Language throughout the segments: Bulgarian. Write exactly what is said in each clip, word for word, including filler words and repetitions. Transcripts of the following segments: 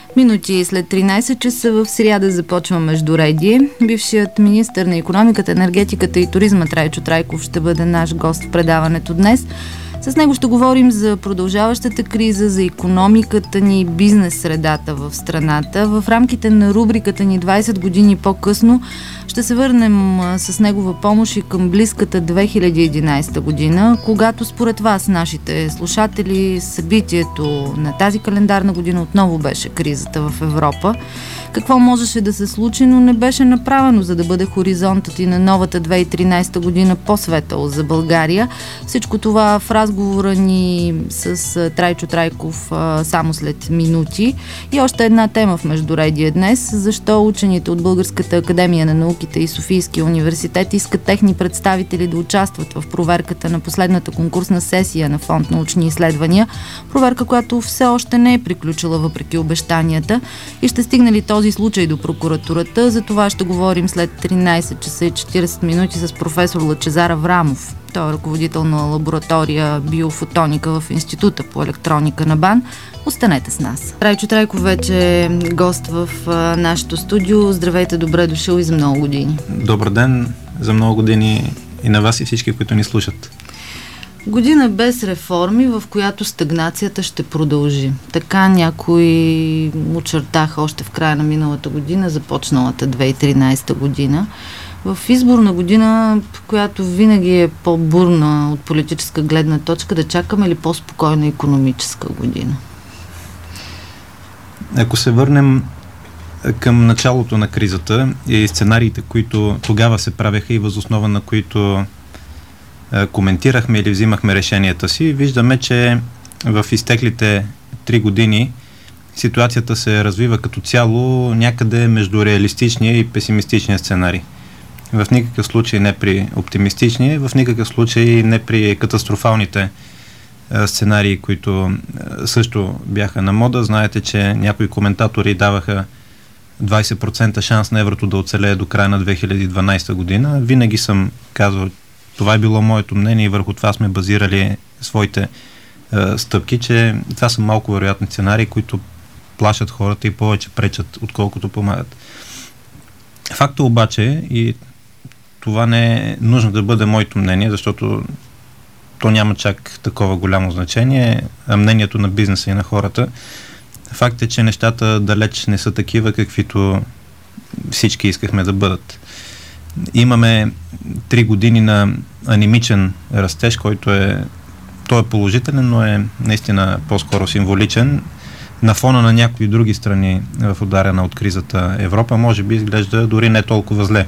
Минути след тринайсет часа в сряда започва Междуредие. Бившият министър на икономиката, енергетиката и туризма Трайчо Трайков ще бъде наш гост в предаването днес. С него ще говорим за продължаващата криза, за икономиката ни и бизнес средата в страната. В рамките на рубриката ни двайсет години по-късно ще се върнем с негова помощ и към близката две хиляди и единайсета година, когато според вас, нашите слушатели, събитието на тази календарна година отново беше кризата в Европа. Какво можеше да се случи, но не беше направено, за да бъде хоризонтът и на новата две хиляди и тринайсета година по-светъл за България. Всичко това в разговора ни с Трайчо Трайков само след минути. И още една тема в Междуредие днес. Защо учените от Българската академия на науките и Софийския университет искат техни представители да участват в проверката на последната конкурсна сесия на Фонд научни изследвания. Проверка, която все още не е приключила въпреки обещанията. И ще стигне ли този случай до прокуратурата? За това ще говорим след тринайсет часа и четирийсет минути с професор Лъчезар Аврамов. Той е ръководител на лаборатория биофотоника в Института по електроника на БАН. Останете с нас. Трайчо Трайков вече е гост в а, нашото студио. Здравейте, добре дошъл и за много години. Добър ден, за много години и на вас и всички, които ни слушат. Година без реформи, в която стагнацията ще продължи. Така някои очертаха още в края на миналата година, започналата две хиляди и тринайсета година. В изборна година, която винаги е по-бурна от политическа гледна точка, да чакаме ли по-спокойна икономическа година? Ако се върнем към началото на кризата и сценариите, които тогава се правеха и въз основа на които коментирахме или взимахме решенията си, виждаме, че в изтеклите три години ситуацията се развива като цяло някъде между реалистичния и песимистичния сценарий. В никакъв случай не при оптимистичния, в никакъв случай не при катастрофалните сценарии, които също бяха на мода. Знаете, че някои коментатори даваха двайсет процента шанс на еврото да оцелее до края на две хиляди и дванайсета година. Винаги съм казвал, това е било моето мнение и върху това сме базирали своите е, стъпки, че това са малко вероятни сценарии, които плашат хората и повече пречат, отколкото помагат. Факта обаче, и това не е нужно да бъде моето мнение, защото то няма чак такова голямо значение, а мнението на бизнеса и на хората. Факт е, че нещата далеч не са такива, каквито всички искахме да бъдат. Имаме три години на анемичен растеж, който е, той е положителен, но е наистина по-скоро символичен. На фона на някои други страни в ударена от кризата Европа, може би изглежда дори не толкова зле.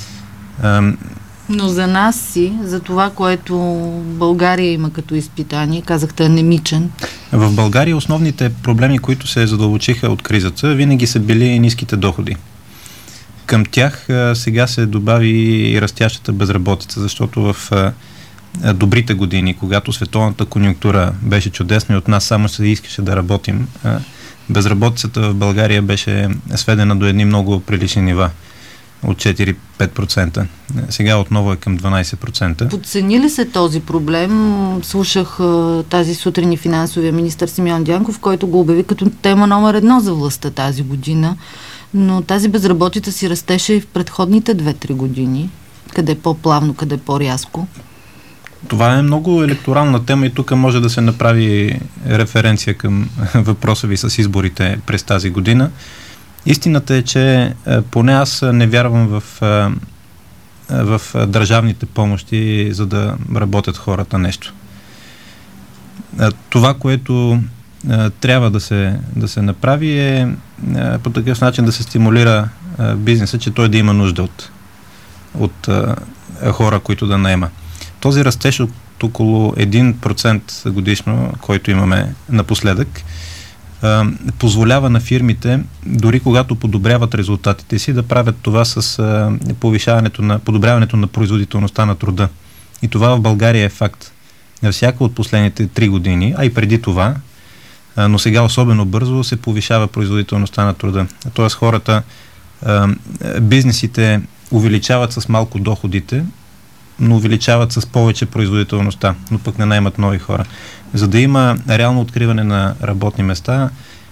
Но за нас си, за това, което България има като изпитание, казахте анемичен. В България основните проблеми, които се задълбочиха от кризата, винаги са били ниските доходи. Към тях а, сега се добави и растящата безработица, защото в а, добрите години, когато световната конюнктура беше чудесна и от нас само се искаше да работим, а, безработицата в България беше сведена до едни много прилични нива от четири-пет процента. Сега отново е към дванайсет процента. Подцени ли се този проблем? Слушах а, тази сутрин и финансовия министър Симеон Дянков, който го обяви като тема номер едно за властта тази година. Но тази безработица си растеше и в предходните две-три години. Къде по-плавно, къде по-рязко? Това е много електорална тема и тук може да се направи референция към въпроса ви с изборите през тази година. Истината е, че поне аз не вярвам в, в държавните помощи, за да работят хората нещо. Това, което трябва да се, да се направи е по такъв начин да се стимулира бизнеса, че той да има нужда от, от хора, които да наема. Този растеж от около един процент годишно, който имаме напоследък, позволява на фирмите, дори когато подобряват резултатите си, да правят това с повишаването на, подобряването на производителността на труда. И това в България е факт. На всяка от последните три години, а и преди това, но сега особено бързо се повишава производителността на труда. Тоест хората, бизнесите увеличават с малко доходите, но увеличават с повече производителността, но пък не наемат нови хора. За да има реално откриване на работни места,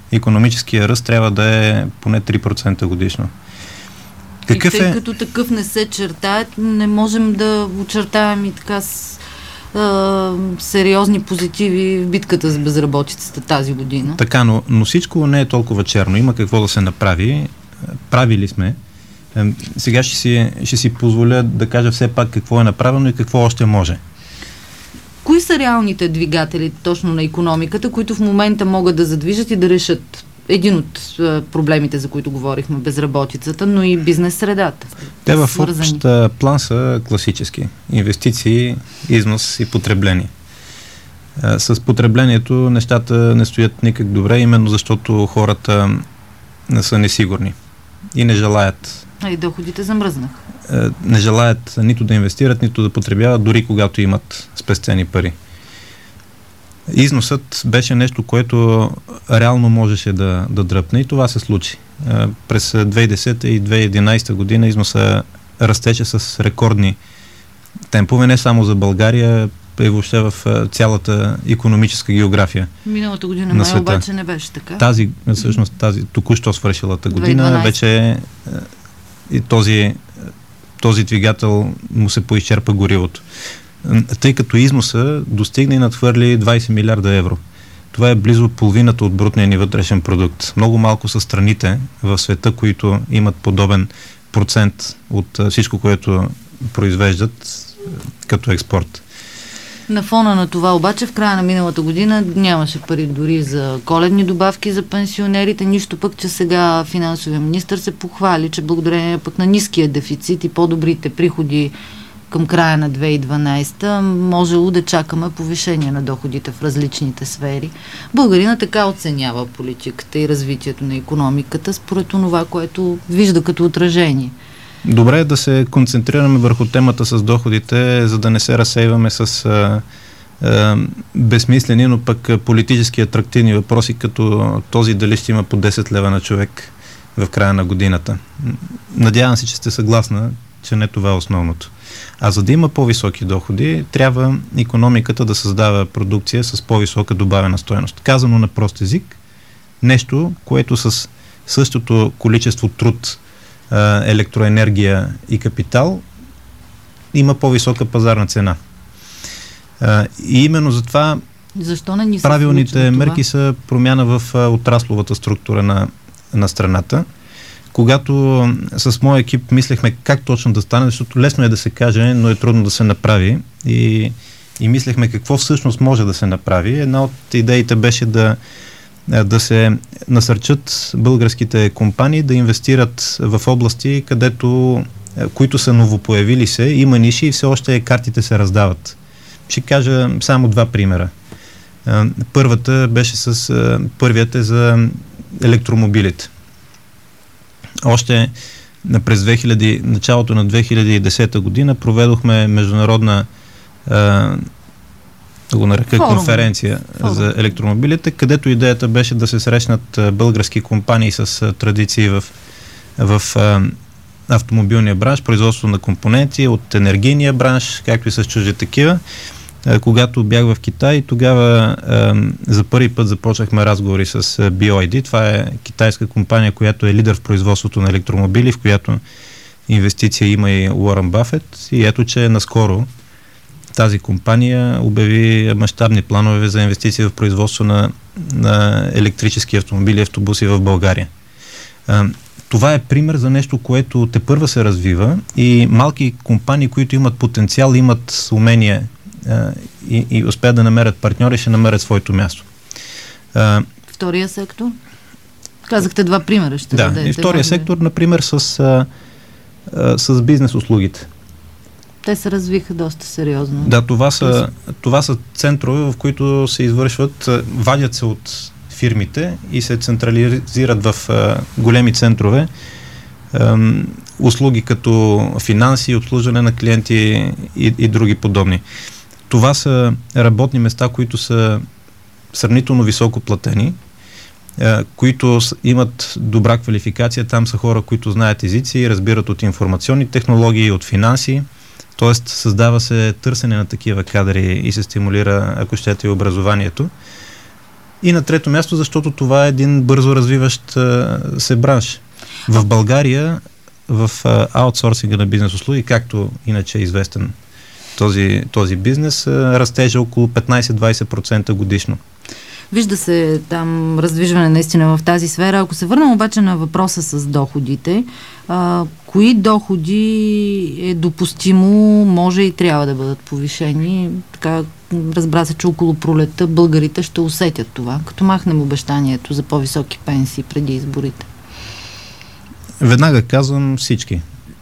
икономическия ръст трябва да е поне три процента годишно. Какъв и тъй е... като такъв не се чертае, не можем да очертаем и така с а, сериозни позитиви в битката с безработицата тази година. Така, но, но всичко не е толкова черно. Има какво да се направи. Правили сме. Сега ще си, ще си позволя да кажа все пак какво е направено и какво още може. Кои са реалните двигатели точно на икономиката, които в момента могат да задвижат и да решат един от е, проблемите, за които говорихме, безработицата, но и бизнес средата? Те в общ план са класически. Инвестиции, износ и потребление. Е, с потреблението нещата не стоят никак добре, именно защото хората не са несигурни и не желаят. А и доходите замръзнах. Е, не желаят нито да инвестират, нито да потребяват, дори когато имат спестени пари. Износът беше нещо, което реално можеше да, да дръпне и това се случи. Е, през две хиляди и десета и две хиляди и единадесета година износа растеше с рекордни темпове, не само за България, и въобще в цялата икономическа география. Миналата година май обаче не беше така. Тази, всъщност, тази току-що свършилата година две хиляди и дванадесета вече и този, този двигател му се поизчерпа горивото. Тъй като износа достигна и надхвърли двадесет милиарда евро. Това е близо половината от брутния ни вътрешен продукт. Много малко са страните в света, които имат подобен процент от всичко, което произвеждат като експорт. На фона на това обаче в края на миналата година нямаше пари дори за коледни добавки за пенсионерите, нищо пък, че сега финансовия министър се похвали, че благодарение пък на ниския дефицит и по-добрите приходи към края на две хиляди и дванадесета можело да чакаме повишение на доходите в различните сфери. Българина така оценява политиката и развитието на икономиката според това, което вижда като отражение. Добре е да се концентрираме върху темата с доходите, за да не се разсейваме с а, а, безсмислени, но пък политически атрактивни въпроси, като този дали ще има по десет лева на човек в края на годината. Надявам се, че сте съгласна, че не това е основното. А за да има по-високи доходи, трябва икономиката да създава продукция с по-висока добавена стойност. Казано на прост език, нещо, което с същото количество труд, електроенергия и капитал има по-висока пазарна цена. И именно затова Защо не ни правилните мерки са промяна в отрасловата структура на, на страната. Когато с моя екип мислехме как точно да стане, защото лесно е да се каже, но е трудно да се направи и, и мислехме какво всъщност може да се направи. Една от идеите беше да да се насърчат българските компании да инвестират в области, където, които са новопоявили се, има ниши и все още картите се раздават. Ще кажа само два примера. Първата беше с, първият е за електромобилите. Още през две хиляди, началото на две хиляди и десета година проведохме международна да го нарека Форум. конференция Форум. за електромобилите, където идеята беше да се срещнат български компании с традиции в, в а, автомобилния бранш, производство на компоненти, от енергийния бранш, както и с чужди такива. А, когато бях в Китай, тогава а, за първи път започнахме разговори с би о ай ди. Това е китайска компания, която е лидер в производството на електромобили, в която инвестиция има и Уорън Бафет. И ето, че наскоро тази компания обяви мащабни планове за инвестиции в производство на, на електрически автомобили и автобуси в България. А, това е пример за нещо, което тепърва се развива и малки компании, които имат потенциал, имат умения а, и, и успеят да намерят партньори, ще намерят своето място. А, Втория сектор? Казахте два примера. Ще да, дадете, и втория може... сектор, например, с, а, а, с бизнес услугите. Те се развиха доста сериозно. Да, това са, това са центрове, в които се извършват, вадят се от фирмите и се централизират в а, големи центрове а, услуги като финанси, обслужване на клиенти и, и други подобни. Това са работни места, които са сравнително високо платени, а, които имат добра квалификация. Там са хора, които знаят езици, разбират от информационни технологии, от финанси. Тоест, създава се търсене на такива кадри и се стимулира, ако щете, и образованието. И на трето място, защото това е един бързо развиващ а, се бранш. В България, в а, аутсорсинга на бизнес услуги, както иначе е известен този, този бизнес, а, растежа около петнайсет до двайсет процента годишно. Вижда се там раздвижване наистина в тази сфера. Ако се върнем обаче на въпроса с доходите, а, кои доходи е допустимо, може и трябва да бъдат повишени? Така, разбра се, че около пролетта българите ще усетят това, като махнем обещанието за по-високи пенсии преди изборите. Веднага казвам всички.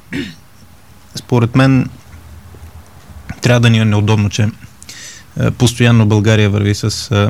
Според мен трябва да ни е неудобно, че е, постоянно България върви с е,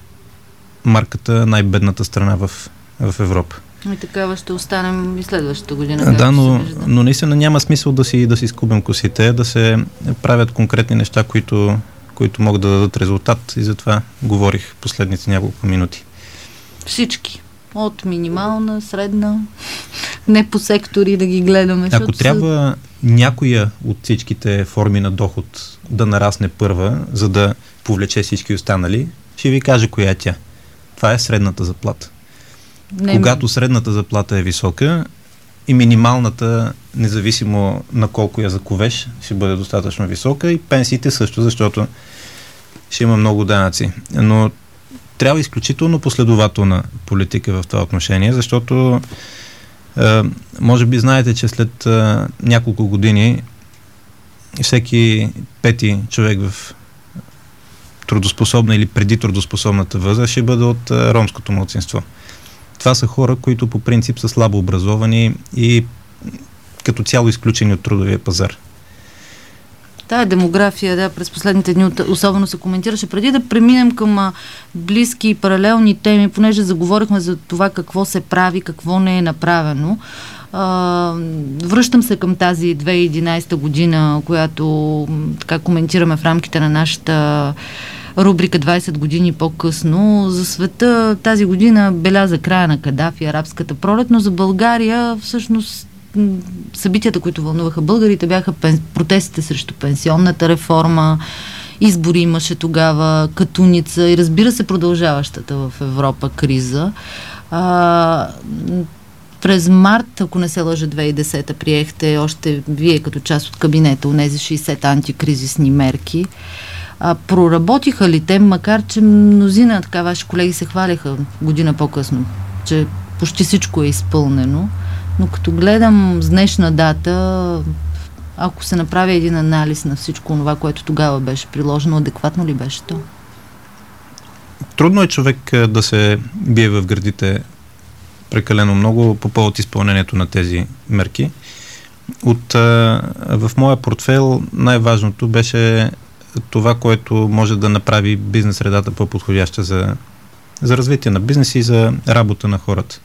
марката най-бедната страна в, в Европа. И такава ще останем и следващата година. Да, но, но наистина няма смисъл да си, да си скубим косите, да се правят конкретни неща, които, които могат да дадат резултат, и затова говорих последните няколко минути. Всички. От минимална, средна, не по сектори да ги гледаме. Ако трябва са... някоя от всичките форми на доход да нарасне първа, за да повлече всички останали, ще ви кажа коя е тя. Това е средната заплата. Не, Когато средната заплата е висока и минималната, независимо на колко я заковеш, ще бъде достатъчно висока, и пенсиите също, защото ще има много данъци. Но трябва изключително последователна политика в това отношение, защото е, може би знаете, че след е, няколко години всеки пети човек в трудоспособна или преди трудоспособната възраст ще бъде от е, ромското малцинство. Това са хора, които по принцип са слабо образовани и като цяло изключени от трудовия пазар. Тая демография, да, през последните дни особено се коментираше. Преди да преминем към а, близки и паралелни теми, понеже заговорихме за това какво се прави, какво не е направено, а, връщам се към тази две хиляди и единайсета година, която така коментираме в рамките на нашата рубрика двайсет години по-късно. За света тази година беляза края на Кадафи, арабската пролет, но за България всъщност събитията, които вълнуваха българите, бяха пен... протестите срещу пенсионната реформа, избори имаше тогава, Катуница и разбира се продължаващата в Европа криза. А, през март, ако не се лъжа, две хиляди и десета приехте още вие като част от кабинета онези шейсет антикризисни мерки. А, проработиха ли те, макар че мнозина, така ваши колеги се хваляха година по-късно, че почти всичко е изпълнено? Но като гледам с днешна дата, ако се направи един анализ на всичко това, което тогава беше приложено, адекватно ли беше то? Трудно е човек да се бие в гърдите прекалено много по повод изпълнението на тези мерки. От, в моя портфейл най-важното беше това, което може да направи бизнес средата по-подходяща за, за развитие на бизнес и за работа на хората.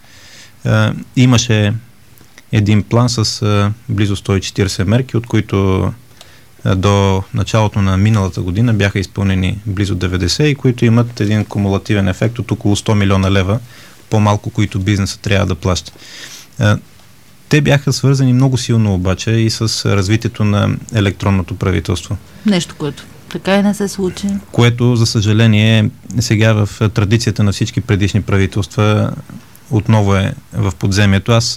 Имаше един план с а, близо сто и четирийсет мерки, от които а, до началото на миналата година бяха изпълнени близо деветдесет, и които имат един кумулативен ефект от около сто милиона лева, по-малко, които бизнесът трябва да плаща. А, те бяха свързани много силно обаче и с развитието на електронното правителство. Нещо, което така и не се случи. Което, за съжаление, сега в традицията на всички предишни правителства отново е в подземието. Аз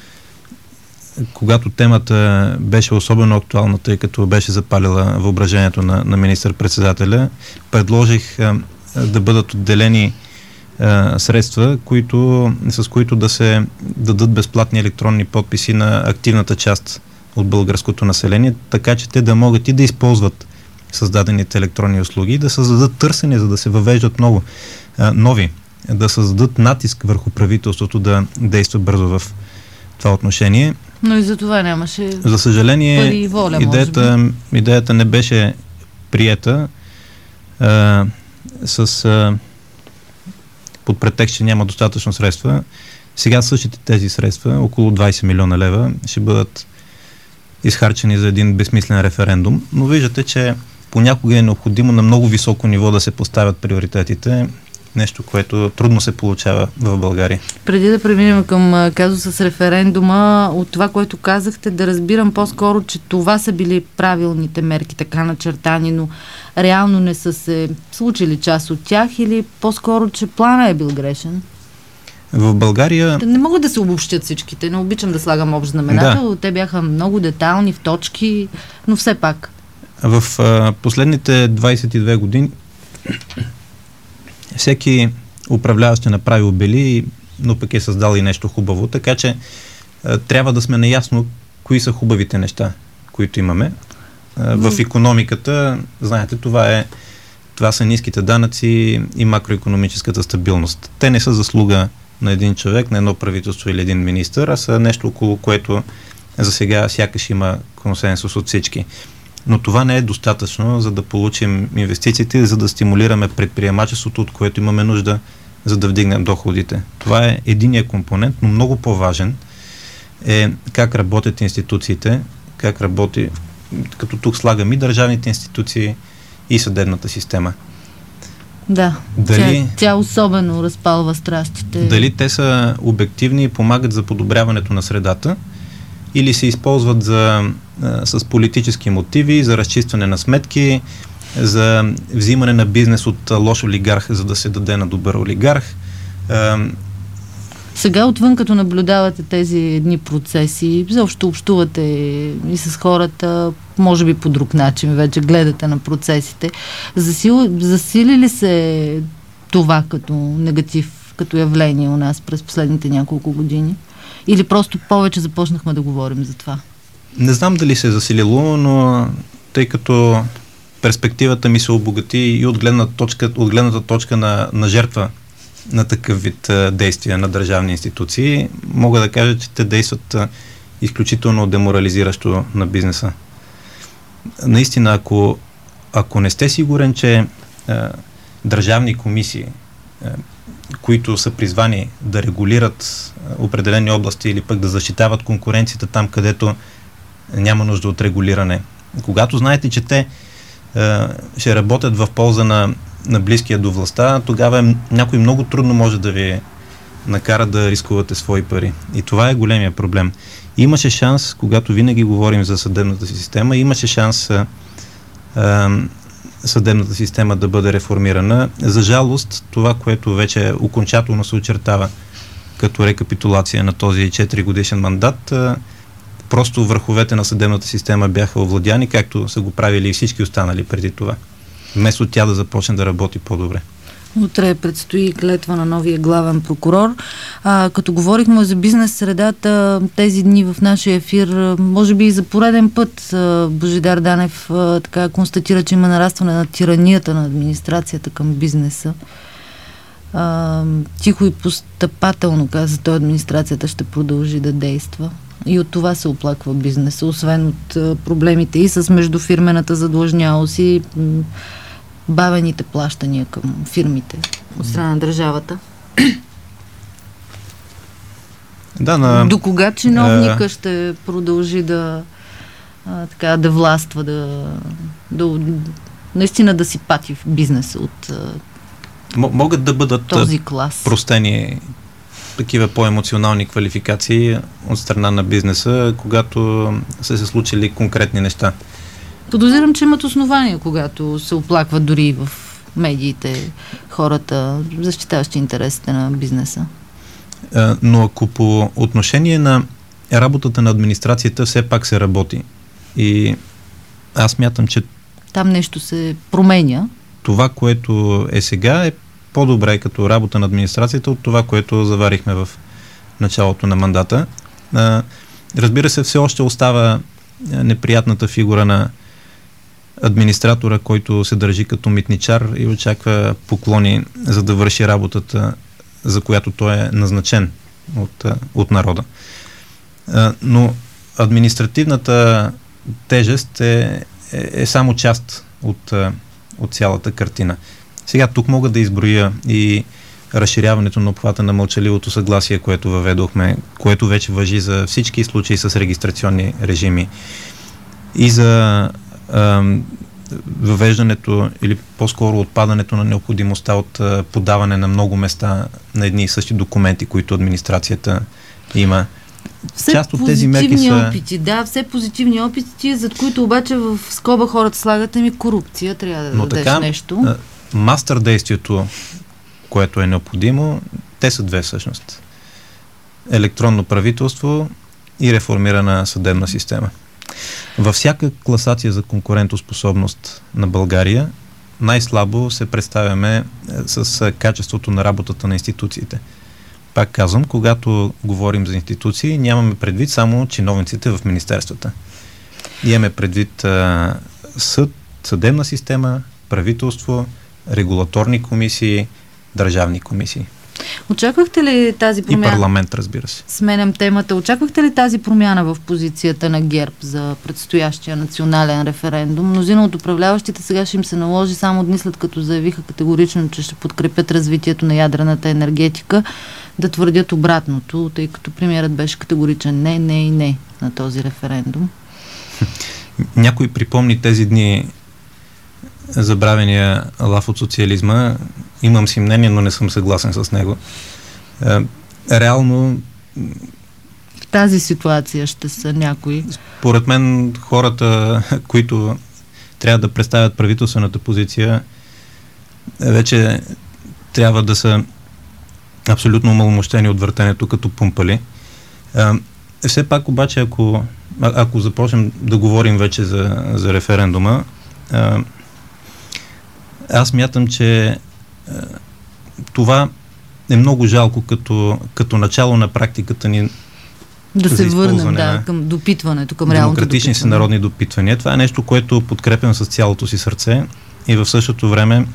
когато темата беше особено актуална, тъй като беше запалила въображението на, на министър-председателя, предложих а, да бъдат отделени а, средства, които, с които да се дадат безплатни електронни подписи на активната част от българското население, така че те да могат и да използват създадените електронни услуги, да създадат търсене, за да се въвеждат много а, нови, да създадат натиск върху правителството да действа бързо в това отношение. Но и за това нямаше За съжаление, пари и воля, идеята, идеята не беше приета а, с а, под претекст, че няма достатъчно средства. Сега същите тези средства, около двайсет милиона лева, ще бъдат изхарчени за един безсмислен референдум. Но виждате, че понякога е необходимо на много високо ниво да се поставят приоритетите нещо, което трудно се получава в България. Преди да преминем към казуса с референдума, от това, което казахте, да разбирам по-скоро, че това са били правилните мерки, така начертани, но реално не са се случили част от тях, или по-скоро, че плана е бил грешен? В България... Не могат да се обобщят всичките, не обичам да слагам общ знаменател, да. Те бяха много детайлни, в точки, но все пак. В а, последните двайсет и две години всеки управляващ е направил бели, но пък е създал и нещо хубаво, така че а, трябва да сме наясно кои са хубавите неща, които имаме. А, в икономиката, знаете, това е това са ниските данъци и макроикономическата стабилност. Те не са заслуга на един човек, на едно правителство или един министър, а са нещо, около което за сега сякаш има консенсус от всички. Но това не е достатъчно, за да получим инвестициите, за да стимулираме предприемачеството, от което имаме нужда, за да вдигнем доходите. Това е единия компонент, но много по-важен е как работят институциите, как работи, като тук слагам и държавните институции, и съдебната система. Да, дали, тя, тя особено разпалва страстите. Дали те са обективни и помагат за подобряването на средата, или се използват за, а, с политически мотиви, за разчистване на сметки, за взимане на бизнес от а, лош олигарх, за да се даде на добър олигарх. А, Сега отвън, като наблюдавате тези едни процеси, защо общувате и с хората, може би по друг начин, вече гледате на процесите. Засил, засили ли се това като негатив, като явление у нас през последните няколко години? Или просто повече започнахме да говорим за това? Не знам дали се е засилило, но тъй като перспективата ми се обогати и от гледната точка, от гледната точка на, на жертва на такъв вид а, действия на държавни институции, мога да кажа, че те действат а, изключително деморализиращо на бизнеса. Наистина, ако, ако не сте сигурен, че а, държавни комисии, а, които са призвани да регулират а, определени области или пък да защитават конкуренцията там, където няма нужда от регулиране, когато знаете, че те а, ще работят в полза на на близкия до властта, тогава някой много трудно може да ви накара да рискувате свои пари. И това е големия проблем. Имаше шанс, когато винаги говорим за съдебната система, имаше шанс а, а, съдебната система да бъде реформирана. За жалост, това, което вече окончателно се очертава като рекапитулация на този четири годишен мандат, а, просто върховете на съдебната система бяха овладяни, както са го правили и всички останали преди това, вместо тя да започне да работи по-добре. Утре предстои клетва на новия главен прокурор. А, като говорихме за бизнес средата, тези дни в нашия ефир, може би и за пореден път а, Божидар Данев а, така констатира, че има нарастване на тиранията на администрацията към бизнеса. А, тихо и постъпателно, каза той, администрацията ще продължи да действа. И от това се оплаква бизнеса, освен от а, проблемите и с междуфирмената задлъжнялост и м- бавените плащания към фирмите от страна на държавата. Да, на... До кога чиновника ще продължи да а, така, да властва, да, да наистина да си пати в бизнеса от а, М- могат да бъдат този клас. простени такива по-емоционални квалификации от страна на бизнеса, когато са се случили конкретни неща. Подозирам, че имат основания, когато се оплакват дори в медиите хората, защитаващи интересите на бизнеса. А, но ако по отношение на работата на администрацията все пак се работи и аз мятам, че там нещо се променя. Това, което е сега, е по-добре като работа на администрацията от това, което заварихме в началото на мандата. А, разбира се, все още остава неприятната фигура на администратора, който се държи като митничар и очаква поклони, за да върши работата, за която той е назначен от, от народа. А, но административната тежест е, е, е само част от, от цялата картина. Сега тук мога да изброя и разширяването на обхвата на мълчаливото съгласие, което въведохме, което вече важи за всички случаи с регистрационни режими и за а, въвеждането или по-скоро отпадането на необходимостта от а, подаване на много места на едни и същи документи, които администрацията има. Все част от тези мерки са... опити, да, все позитивни опити, зад които обаче в скоба хората слагат ми корупция, трябва да Но дадеш така, нещо. мастер действието, което е необходимо, те са две всъщност. Електронно правителство и реформирана съдебна система. Във всяка класация за конкурентоспособност на България най-слабо се представяме с качеството на работата на институциите. Пак казвам, когато говорим за институции, нямаме предвид само чиновниците в министерствата. Имаме предвид а, съд, съдебна система, правителство, регулаторни комисии, държавни комисии. Очаквахте ли тази промяна? И парламент, разбира се. Сменям темата. Очаквахте ли тази промяна в позицията на ГЕРБ за предстоящия национален референдум? Мнозина от управляващите сега ще им се наложи само дни след като заявиха категорично, че ще подкрепят развитието на ядрената енергетика, да твърдят обратното, тъй като премиерът беше категоричен не, не и не на този референдум. Някой припомни тези дни забравения лав от социализма. Имам си мнение, но не съм съгласен с него. Реално в тази ситуация ще са някои. Според мен хората, които трябва да представят правителствената позиция, вече трябва да са абсолютно маломощени от въртенето като пумпали. Все пак обаче, ако, ако започнем да говорим вече за, за референдума, аз мятам, че това е много жалко като, като начало на практиката ни да се върнем да, към допитването, към реалното демократични допитване. си народни допитвания. Това е нещо, което подкрепям с цялото си сърце и в същото време.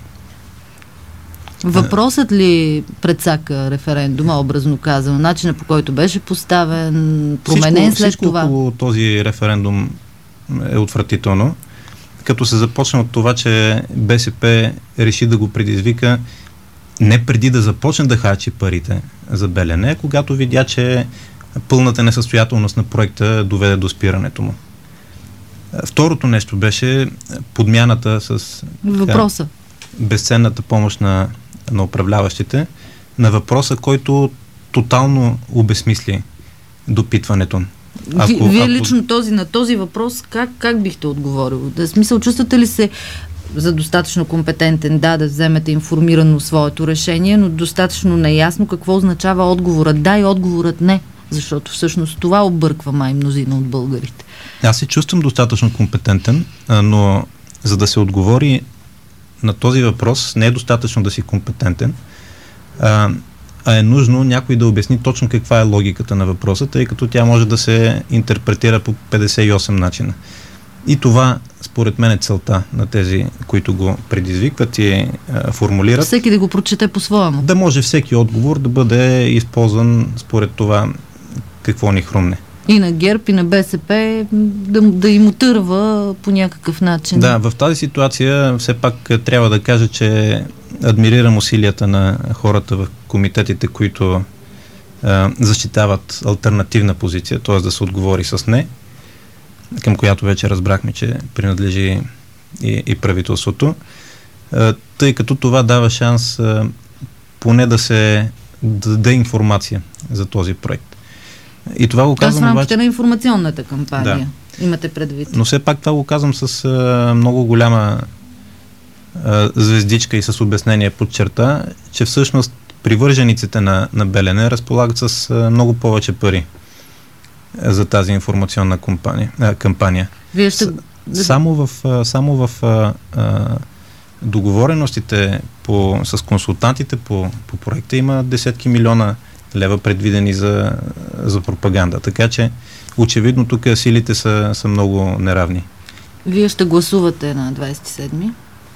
Въпросът ли предсака референдума, образно казано, начинът по който беше поставен, променен всичко, след всичко това? Всичко около този референдум е отвратително. Като се започне от това, че БСП реши да го предизвика не преди да започне да харчи парите за Белене, когато видя, че пълната несъстоятелност на проекта доведе до спирането му. Второто нещо беше подмяната с въпроса. Така, безценната помощ на, на управляващите на въпроса, който тотално обезсмисли допитването. Ако, Вие ако... лично този, на този въпрос как, как бихте отговорил? Да, смисъл, чувствате ли се за достатъчно компетентен, да, да вземете информирано своето решение, но достатъчно неясно какво означава отговорът да и отговорът не? Защото всъщност това обърква май мнозина от българите. Аз се чувствам достатъчно компетентен, но за да се отговори на този въпрос не е достатъчно да си компетентен, а, а е нужно някой да обясни точно каква е логиката на въпроса, тъй като тя може да се интерпретира по петдесет и осем начина. И това, според мен, е целта на тези, които го предизвикват и а, формулират. Всеки да го прочете по-своему. Да може всеки отговор да бъде използван според това какво ни хрумне. И на ГЕРБ, и на БСП да, да им отърва по някакъв начин. Да, в тази ситуация все пак трябва да кажа, че адмирирам усилията на хората в комитетите, които а, защитават алтернативна позиция, т.е. да се отговори с не, към която вече разбрахме, че принадлежи и, и правителството, а, тъй като това дава шанс а, поне да се даде информация за този проект. И това го казвам. Тоест в рамките на информационната кампания. Да. Имате предвид. Но все пак това го казвам с а, много голяма а, звездичка и с обяснение под черта, че всъщност привържениците на, на Белене разполагат с а, много повече пари а, за тази информационна компания, а, кампания. Вие ще... С, само в, а, само в а, а, договореностите по, с консултантите по, по проекта има десетки милиона лева предвидени за, за пропаганда. Така че очевидно тук силите са, са много неравни. Вие ще гласувате на двадесет и седми?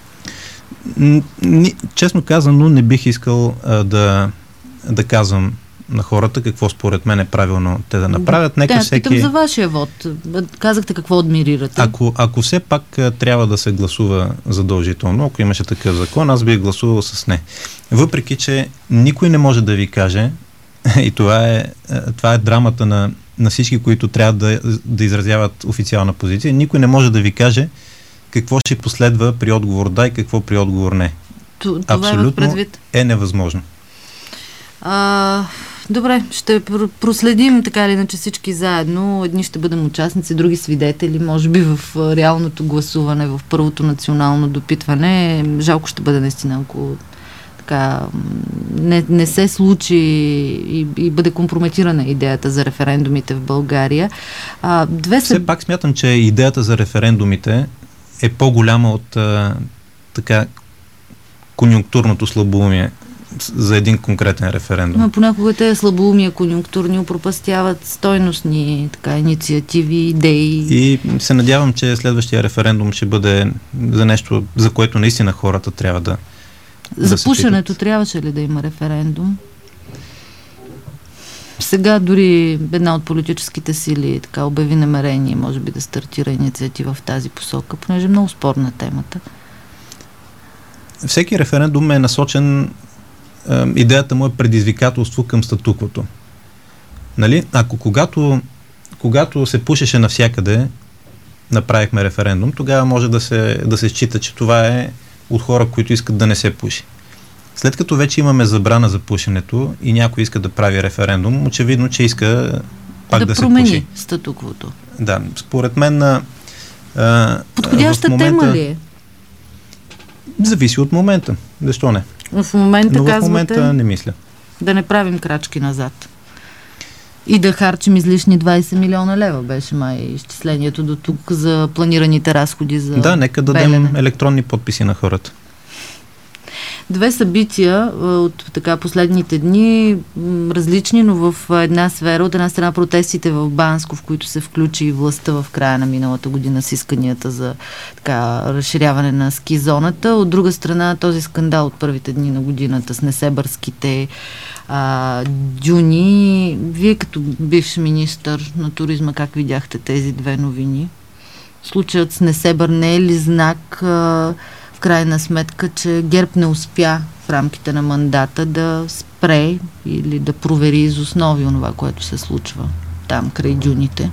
Н- честно казано, не бих искал а, да, да казвам на хората какво според мен е правилно те да направят. Нека да, всеки... питам за вашия вод. Казахте какво адмирирате. Ако, ако все пак а, трябва да се гласува задължително, ако имаше такъв закон, аз бих гласувал с не. Въпреки, че никой не може да ви каже, и това е, това е драмата на, на всички, които трябва да, да изразяват официална позиция. Никой не може да ви каже какво ще последва при отговор да и какво при отговор не. Това абсолютно е, е невъзможно. А, добре, ще проследим така или иначе всички заедно. Едни ще бъдем участници, други свидетели, може би в реалното гласуване, в първото национално допитване. Жалко ще бъде наистина, ако така не, не се случи и, и бъде компрометирана идеята за референдумите в България. А, две са... Все пак смятам, че идеята за референдумите е по-голяма от а, така конюнктурното слабоумие за един конкретен референдум. Но понякога те слабоумия конюнктурни пропастяват стойностни така, инициативи, идеи. И се надявам, че следващия референдум ще бъде за нещо, за което наистина хората трябва да За да пушенето трябваше ли да има референдум? Сега дори една от политическите сили така обяви намерение, може би да стартира инициатива в тази посока, понеже е много спорна темата. Всеки референдум е насочен, е, идеята му е предизвикателство към статуквото. Нали? Ако когато, когато се пушеше навсякъде, направихме референдум, тогава може да се, да се счита, че това е от хора, които искат да не се пуши. След като вече имаме забрана за пушенето и някой иска да прави референдум, очевидно, че иска пак да, да се пуши. Да промени статуквото. Да, според мен а, подходяща момента, тема ли е? Зависи от момента. Защо не? В момента Но в казвате, момента не мисля. Да не правим крачки назад. И да харчим излишни двайсет милиона лева, беше май изчислението до тук за планираните разходи за Да, нека дадем Белене. електронни подписи на хората. Две събития от така последните дни, различни, но в една сфера. От една страна протестите в Банско, в които се включи и властта в края на миналата година с исканията за така разширяване на ски зоната. От друга страна този скандал от първите дни на годината с несебърските а, дюни. Вие като бивш министър на туризма, как видяхте тези две новини? Случаят с Несебър не е ли знак а, в крайна сметка, че ГЕРБ не успя в рамките на мандата да спре или да провери из основи онова, което се случва там край дюните?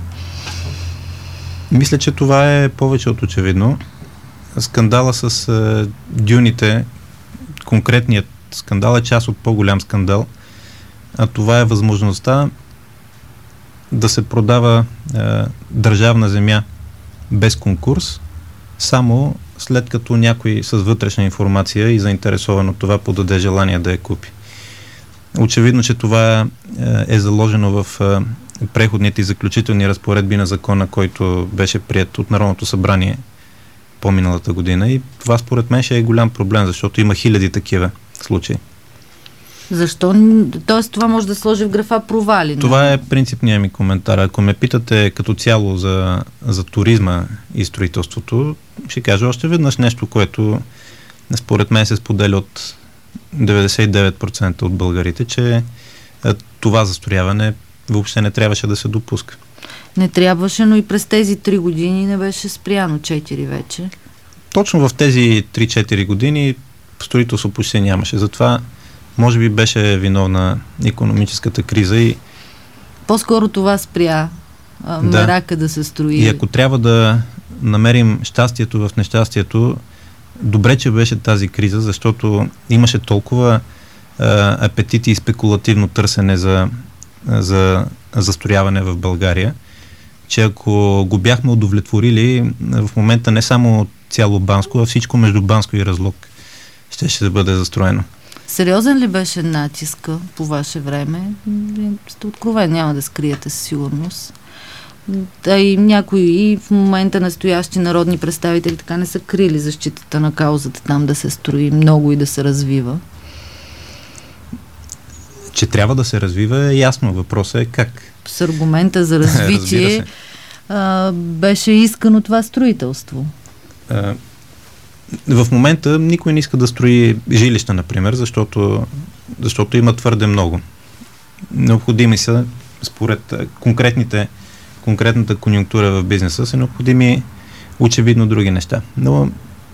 Мисля, че това е повече от очевидно. Скандала с е, дюните, конкретният скандал е част от по-голям скандал, а това е възможността да се продава е, държавна земя без конкурс, само след като някой с вътрешна информация и заинтересован от това подаде желание да я купи. Очевидно, че това е заложено в преходните и заключителни разпоредби на закона, който беше приет от Народното събрание по-миналата година, и това според мен ще е голям проблем, защото има хиляди такива случаи. Защо? Тоест това може да сложи в графа провали. Това не? е принципният ми коментар. Ако ме питате като цяло за, за туризма и строителството, ще кажа още веднъж нещо, което според мен се споделя от деветдесет и девет процента от българите, че това застрояване въобще не трябваше да се допуска. Не трябваше, но и през тези три години не беше спряно, четири вече. Точно в тези три-четири години строителство почти нямаше. Затова може би беше виновна икономическата криза и по-скоро това спря а, да. мерака да се строи. И ако трябва да намерим щастието в нещастието, добре, че беше тази криза, защото имаше толкова а, апетити и спекулативно търсене за, за застрояване в България, че ако го бяхме удовлетворили, в момента не само цяло Банско, а всичко между Банско и Разлог ще ще бъде застроено. Сериозен ли беше натиска по ваше време? Сте откровен, няма да скриете със сигурност. Да, и някои и в момента настоящи народни представители така не са крили защитата на каузата там да се строи много и да се развива. Че трябва да се развива е ясно. Въпросът е как. С аргумента за развитие а, беше искано това строителство. А, в момента никой не иска да строи жилища, например, защото, защото има твърде много. Необходими са, според конкретните, конкретната конюнктура в бизнеса, са необходими очевидно други неща. Но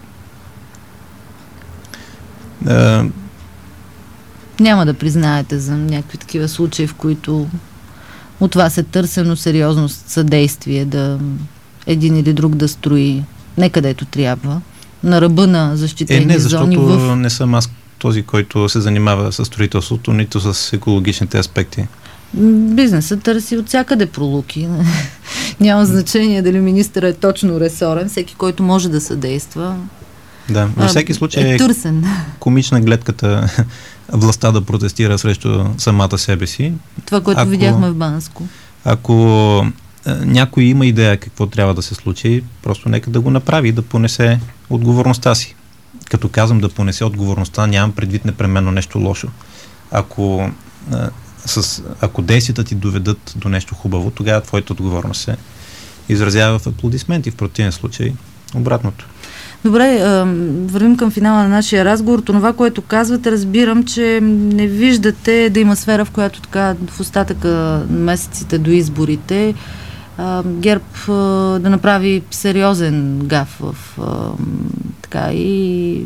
а, няма да признаете за някакви такива случаи, в които от вас е търсено сериозно съдействие да един или друг да строи не където трябва, на ръба на защитени е, не, защото зони. В... не съм аз този, който се занимава с строителството, нито с екологичните аспекти. Бизнесът търси от всякъде пролуки. Няма значение дали министър е точно ресорен. Всеки, който може да съдейства. Да, във всеки случай е търсен. Комична гледката властта да протестира срещу самата себе си. Това, което ако, видяхме в Банско. Ако е, някой има идея какво трябва да се случи, просто нека да го направи, да понесе отговорността си. Като казвам да понесе отговорността, нямам предвид непременно нещо лошо. Ако, е, с, ако действията ти доведат до нещо хубаво, тогава твоята отговорност се изразява в аплодисменти. В противен случай обратното. Добре, вървим към финала на нашия разговор. Това, което казвате, разбирам, че не виждате да има сфера, в която така в остатъка на месеците до изборите ГЕРБ да направи сериозен гаф в така и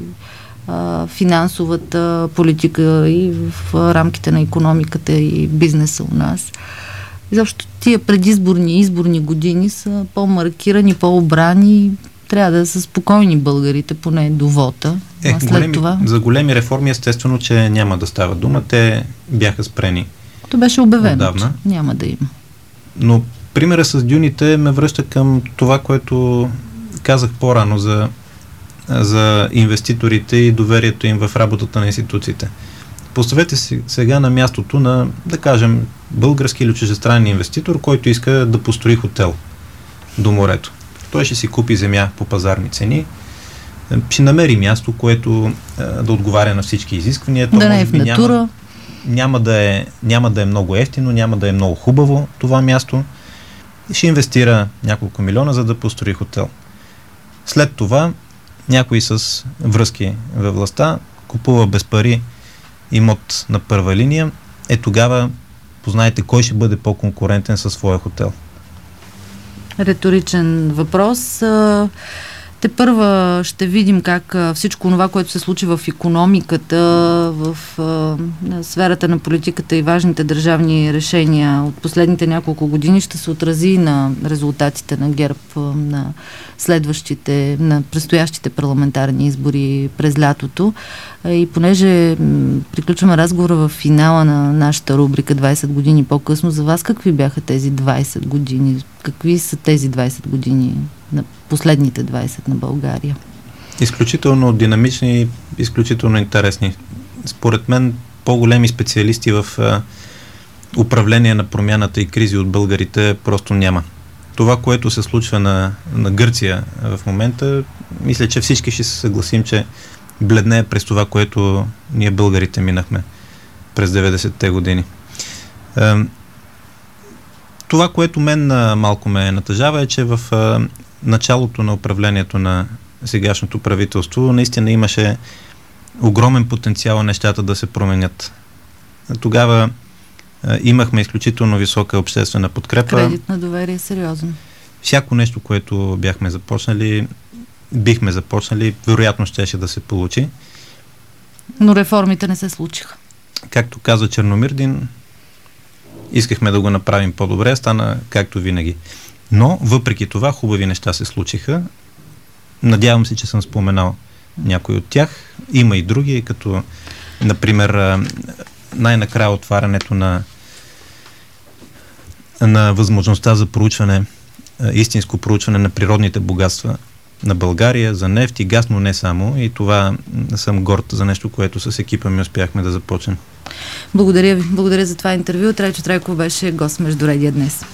финансовата политика и в рамките на икономиката и бизнеса у нас. Изобщо тия предизборни и изборни години са по-маркирани, по-обрани. Трябва да са спокойни българите, поне до вота. Е, а след големи, това... За големи реформи естествено, че няма да става дума. Те бяха спрени. То беше обявено, отдавна. че няма да има. Но примера с дюните ме връща към това, което казах по-рано за, за инвеститорите и доверието им в работата на институциите. Поставете си сега на мястото на, да кажем, български или чуждестранен инвеститор, който иска да построи хотел до морето. Той ще си купи земя по пазарни цени, ще намери място, което а, да отговаря на всички изисквания. То да не е в натура. Няма, няма, да е, няма да е много ефтино, няма да е много хубаво това място. Ще инвестира няколко милиона, за да построи хотел. След това някой с връзки във властта купува без пари имот на първа линия. Е тогава познайте кой ще бъде по-конкурентен със своя хотел. Риторичен въпрос. Тепърва ще видим как всичко това, което се случи в икономиката, в сферата на политиката и важните държавни решения от последните няколко години ще се отрази на резултатите на ГЕРБ на следващите, на предстоящите парламентарни избори през лятото. И понеже приключваме разговора в финала на нашата рубрика двайсет години по-късно, за вас какви бяха тези двайсет години? Какви са тези двайсет години на последните двайсет на България? Изключително динамични, изключително интересни. Според мен по-големи специалисти в а, управление на промяната и кризи от българите просто няма. Това, което се случва на, на Гърция в момента, мисля, че всички ще се съгласим, че бледнее през това, което ние българите минахме през деветдесетте години. А, това, което мен а, малко ме натъжава е, че в а, началото на управлението на сегашното правителство наистина имаше огромен потенциал нещата да се променят. Тогава а, имахме изключително висока обществена подкрепа. Кредит на доверие, сериозно. Всяко нещо, което бяхме започнали, бихме започнали, вероятно щеше да се получи. Но реформите не се случиха. Както каза Черномирдин, искахме да го направим по-добре, стана както винаги. Но, въпреки това, хубави неща се случиха. Надявам се, че съм споменал някой от тях. Има и други, като, например, най-накрая отварянето на, на възможността за проучване, истинско проучване на природните богатства на България, за нефт и газ, но не само. И това съм горд за нещо, което с екипа ми успяхме да започнем. Благодаря ви. Благодаря за това интервю. Трайчо Трайков беше гост Междуредие днес.